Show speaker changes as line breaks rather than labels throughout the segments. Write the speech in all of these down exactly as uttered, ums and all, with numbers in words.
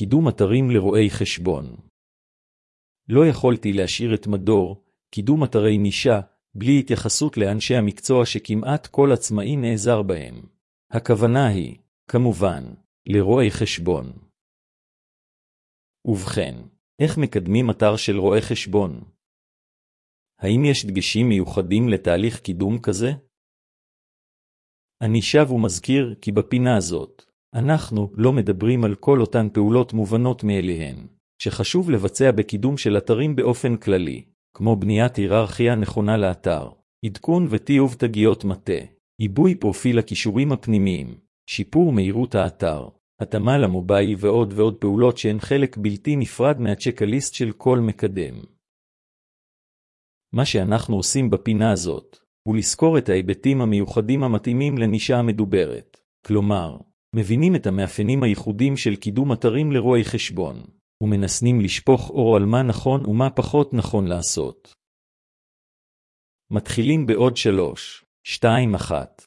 קידום אתרים לרואי חשבון. לא יכולתי להשאיר את מדור, קידום אתרי נישה, בלי התייחסות לאנשי המקצוע שכמעט כל עצמאי נעזר בהם. הכוונה היא, כמובן, לרואי חשבון. ובכן, איך מקדמים אתר של רואה חשבון? האם יש דגשים מיוחדים לתהליך קידום כזה? אני שב ומזכיר כי בפינה הזאת, אנחנו לא מדברים על כל אותן פעולות מובנות מאליהן, שחשוב לבצע בקידום של אתרים באופן כללי, כמו בניית היררכיה נכונה לאתר, עדכון וטיוב תגיות מטה, עיבוי פרופיל הכישורים הפנימיים, שיפור מהירות האתר, התאמה למובייל ועוד ועוד פעולות שהן חלק בלתי נפרד מהצ'קליסט של כל מקדם. מה שאנחנו עושים בפינה הזאת, הוא לזכור את ההיבטים המיוחדים המתאימים לנישה המדוברת, כלומר, מבינים את המאפיינים הייחודים של קידום אתרים לרואי חשבון, ומנסים לשפוך אור על מה נכון ומה פחות נכון לעשות. מתחילים בעוד שלוש, שתיים, אחת.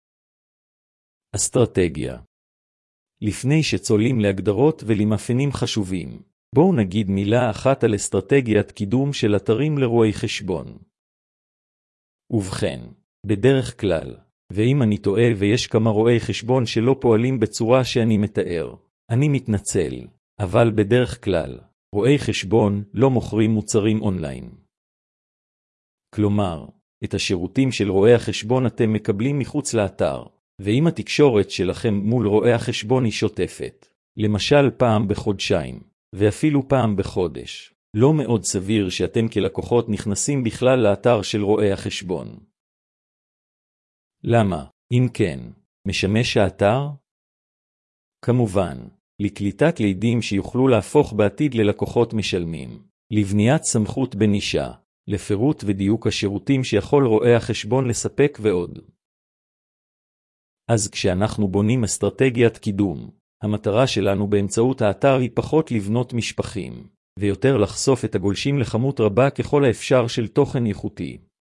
אסטרטגיה. לפני שצוללים להגדרות ולמאפיינים חשובים, בואו נגיד מילה אחת על אסטרטגיית קידום של אתרים לרואי חשבון. ובכן, בדרך כלל, ואם אני טועה ויש כמה רואי חשבון שלא פועלים בצורה שאני מתאר, אני מתנצל, אבל בדרך כלל, רואי חשבון לא מוכרים מוצרים אונליין. כלומר, את השירותים של רואי החשבון אתם מקבלים מחוץ לאתר, ואם התקשורת שלכם מול רואי החשבון היא שוטפת, למשל פעם בחודשיים, ואפילו פעם בחודש, לא מאוד סביר שאתם כלקוחות נכנסים בכלל לאתר של רואי החשבון. למה, אם כן, משמש האתר? כמובן, לקליטת לידים שיוכלו להפוך בעתיד ללקוחות משלמים, לבניית סמכות בנישה, לפירוט ודיוק השירותים שיכול רואה החשבון לספק ועוד. אז כשאנחנו בונים אסטרטגיית קידום, המטרה שלנו באמצעות האתר היא פחות לבנות משפחים, ויותר לחשוף את הגולשים לכמות רבה ככל האפשר של תוכן איכותי.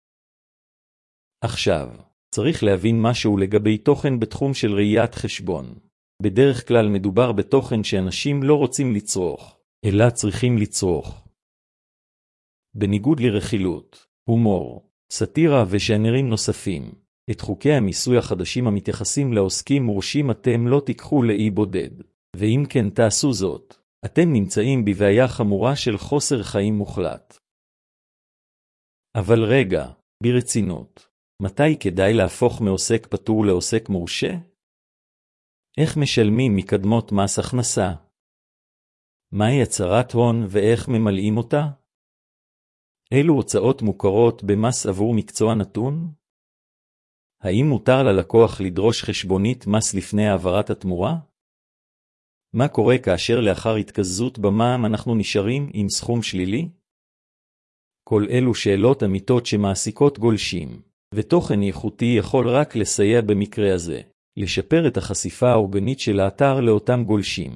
עכשיו, צריך להבין משהו לגבי תוכן בתחום של ראיית חשבון. בדרך כלל מדובר בתוכן שאנשים לא רוצים לצרוך, אלא צריכים לצרוך. בניגוד לרכילות, הומור, סאטירה וז'אנרים נוספים, את חוקי המיסוי החדשים המתייחסים לעוסקים מורשים אתם לא תיקחו לאי בודד, ואם כן תעשו זאת, אתם נמצאים בבעיה חמורה של חוסר חיים מוחלט. אבל רגע, ברצינות, מתי כדאי להפוך מעוסק פטור לעוסק מורשה? איך משלמים מקדמות מס הכנסה? מהי הצהרת הון ואיך ממלאים אותה? אילו הוצאות מוכרות במס עבור מקצוע נתון? האם מותר ללקוח לדרוש חשבונית מס לפני העברת התמורה? מה קורה כאשר לאחר התקזזות במע"מ אנחנו נשארים עם סכום שלילי? כל אלו שאלות אמיתות שמעסיקות גולשים, ותוכן איכותי יכול רק לסייע במקרה הזה, לשפר את החשיפה האורגנית של האתר לאותם גולשים.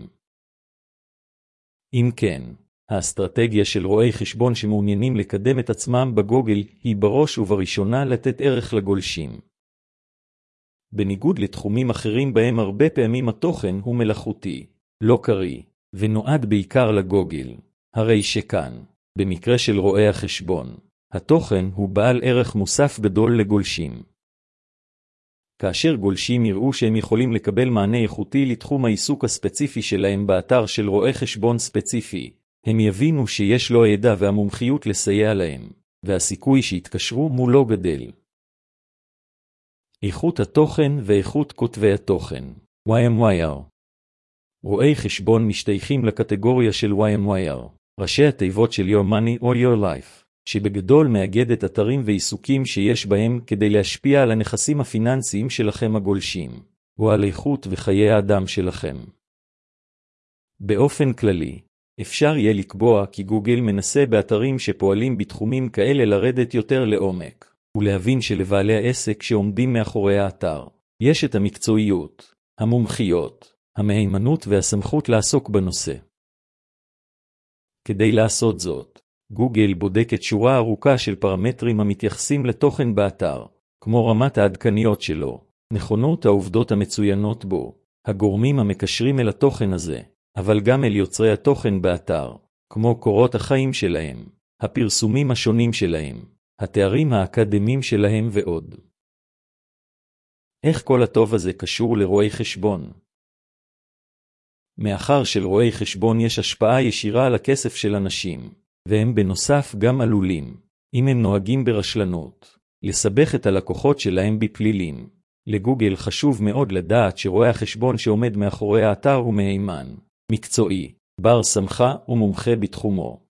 אם כן, האסטרטגיה של רואי חשבון שמעוניינים לקדם את עצמם בגוגל היא בראש ובראשונה לתת ערך לגולשים. בניגוד לתחומים אחרים בהם הרבה פעמים התוכן הוא מלאכותי, לא קרי, ונועד בעיקר לגוגל, הרי שכאן, במקרה של רואי החשבון, התוכן הוא בעל ערך מוסף גדול לגולשים. כאשר גולשים יראו שהם יכולים לקבל מענה איכותי לתחום העיסוק הספציפי שלהם באתר של רואה חשבון ספציפי, הם יבינו שיש לו הידע והמומחיות לסייע להם, והסיכוי שיתקשרו מולו גדל. איכות התוכן ואיכות כותבי התוכן, וואי אם וואי אר. רואי חשבון משתייכים לקטגוריה של וואי אם וואי אר, ראשי התיבות של Your Money or Your Life, שבגדול מאגדת אתרים ועיסוקים שיש בהם כדי להשפיע על הנכסים הפיננסיים שלכם הגולשים, או על איכות וחיי האדם שלכם. באופן כללי, אפשר יהיה לקבוע כי גוגל מנסה באתרים שפועלים בתחומים כאלה לרדת יותר לעומק, ולהבין שלבעלי העסק שעומדים מאחורי האתר, יש את המקצועיות, המומחיות, המהימנות והסמכות לעסוק בנושא. כדי לעשות זאת, גוגל בודקת שורה ארוכה של פרמטרים המתייחסים לתוכן באתר, כמו רמת העדכניות שלו, נכונות העובדות המצוינות בו, הגורמים המקשרים אל התוכן הזה, אבל גם אל יוצרי התוכן באתר, כמו קורות החיים שלהם, הפרסומים השונים שלהם, התארים האקדמיים שלהם ועוד. איך כל הטוב הזה קשור לרואי חשבון? מאחר שלרואי חשבון יש השפעה ישירה על הכסף של אנשים, והם בנוסף גם עלולים, אם הם נוהגים ברשלנות, לסבך את הלקוחות שלהם בפלילים. לגוגל חשוב מאוד לדעת שרואי החשבון שעומד מאחורי האתר הוא מהימן, מקצועי, בר סמכה ומומחה בתחומו.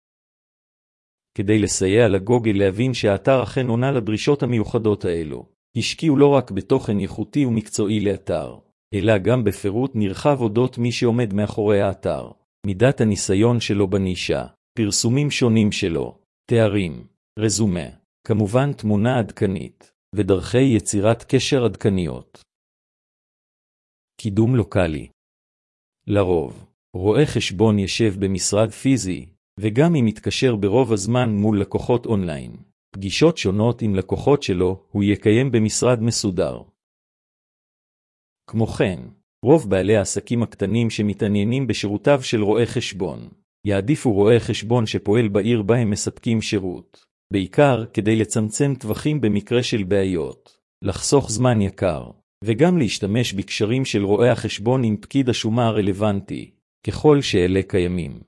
כדי לסייע לגוגל להבין שהאתר אכן עונה לדרישות המיוחדות האלו, השקיעו לא רק בתוכן איכותי ומקצועי לאתר, אלא גם בפירוט נרחב אודות מי שעומד מאחורי האתר, מידת הניסיון שלו בנישה, פרסומים שונים שלו, תארים, רזומה, כמובן תמונה עדכנית, ודרכי יצירת קשר עדכניות. קידום לוקלי. לרוב, רואה חשבון ישב במשרד פיזי, וגם אם מתקשר ברוב הזמן מול לקוחות אונליין. פגישות שונות עם לקוחות שלו הוא יקיים במשרד מסודר. כמו כן, רוב בעלי העסקים הקטנים שמתעניינים בשירותיו של רואה חשבון, יעדיפו רואה חשבון שפועל בעיר בה הם מספקים שירות, בעיקר כדי לצמצם טווחים במקרה של בעיות, לחסוך זמן יקר, וגם להשתמש בקשרים של רואה החשבון עם פקיד השומה הרלוונטי, ככל שאלה קיימים.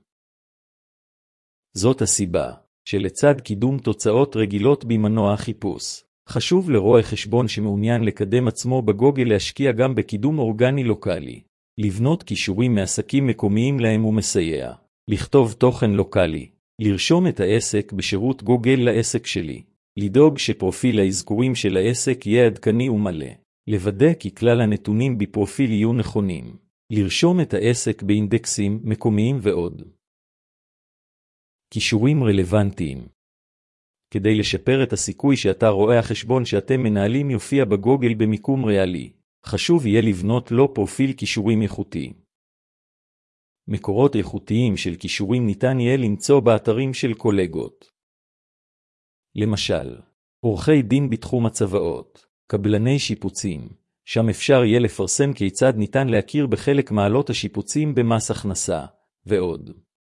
זאת הסיבה שלצד קידום תוצאות רגילות במנוע החיפוש, חשוב לרואה חשבון שמעוניין לקדם עצמו בגוגל להשקיע גם בקידום אורגני לוקלי, לבנות קישורים מעסקים מקומיים להם ומסייע, לכתוב תוכן לוקלי, לרשום את העסק בשירות גוגל לעסק שלי, לדאוג שפרופיל האזכורים של העסק יהיה עדכני ומלא, לוודא כי כלל הנתונים בפרופיל יהיו נכונים, לרשום את העסק באינדקסים מקומיים ועוד. קישורים רלוונטיים. כדי לשפר את הסיכוי שאתה רואה החשבון שאתם מנהלים יופיע בגוגל במיקום ריאלי, חשוב יהיה לבנות לו פרופיל קישורים איכותי. מקורות איכותיים של קישורים ניתן יהיה למצוא באתרים של קולגות. למשל, עורכי דין בתחום הצוואות, קבלני שיפוצים, שם אפשר יהיה לפרסם כיצד ניתן להכיר בחלק מעלות השיפוצים במס הכנסה, ועוד.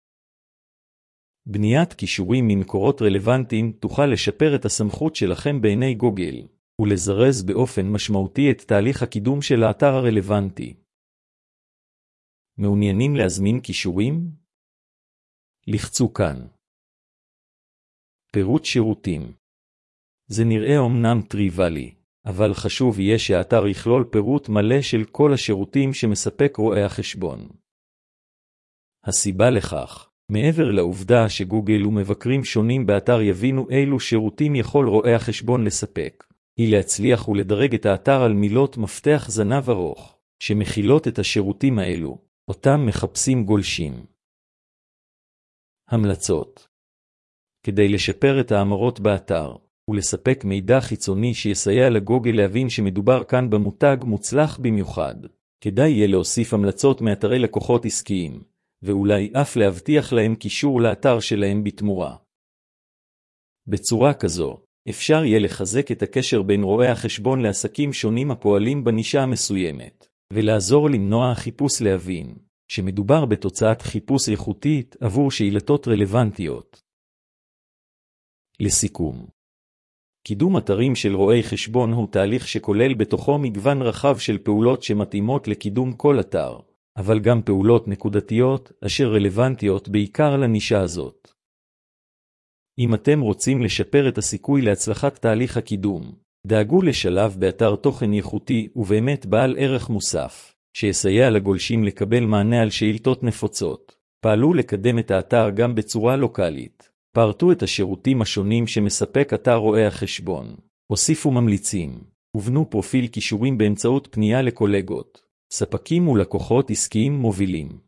בניית קישורים ממקורות רלוונטיים תוכל לשפר את הסמכות שלכם בעיני גוגל, ולזרז באופן משמעותי את תהליך הקידום של האתר הרלוונטי. מעוניינים להזמין קישורים? לחצו כאן. פירוט שירותים. זה נראה אומנם טריוויאלי, אבל חשוב יהיה שהאתר יכלול פירוט מלא של כל השירותים שמספק רואה החשבון. הסיבה לכך, מעבר לעובדה שגוגל ומבקרים שונים באתר יבינו אילו שירותים יכול רואה החשבון לספק, היא להצליח ולדרג את האתר על מילות מפתח זנב ארוך, שמכילות את השירותים האלו, אותם מחפשים גולשים. המלצות. כדי לשפר את האמרות באתר, ולספק מידע חיצוני שיסייע לגוגל להבין שמדובר כאן במותג מוצלח במיוחד, כדאי יהיה להוסיף המלצות מאתרי לקוחות עסקיים, ואולי אף להבטיח להם קישור לאתר שלהם בתמורה. בצורה כזו, אפשר יהיה לחזק את הקשר בין רואי החשבון לעסקים שונים הפועלים בנישה המסוימת, ולעזור למנוע החיפוש להבין, שמדובר בתוצאת חיפוש איכותית עבור שאילתות רלוונטיות. לסיכום, קידום אתרים של רואי חשבון הוא תהליך שכולל בתוכו מגוון רחב של פעולות שמתאימות לקידום כל אתר, אבל גם פעולות נקודתיות אשר רלוונטיות בעיקר לנישה הזאת. אם אתם רוצים לשפר את הסיכוי להצלחת תהליך הקידום, דאגו לשלב באתר תוכן איכותי ובאמת בעל ערך מוסף, שיסייע לגולשים לקבל מענה על שאילתות נפוצות. פעלו לקדם את האתר גם בצורה לוקלית. פרטו את השירותים השונים שמספק אתר רואה החשבון. הוסיפו ממליצים. ובנו פרופיל קישורים באמצעות פנייה לקולגות, ספקים ולקוחות עסקיים מובילים.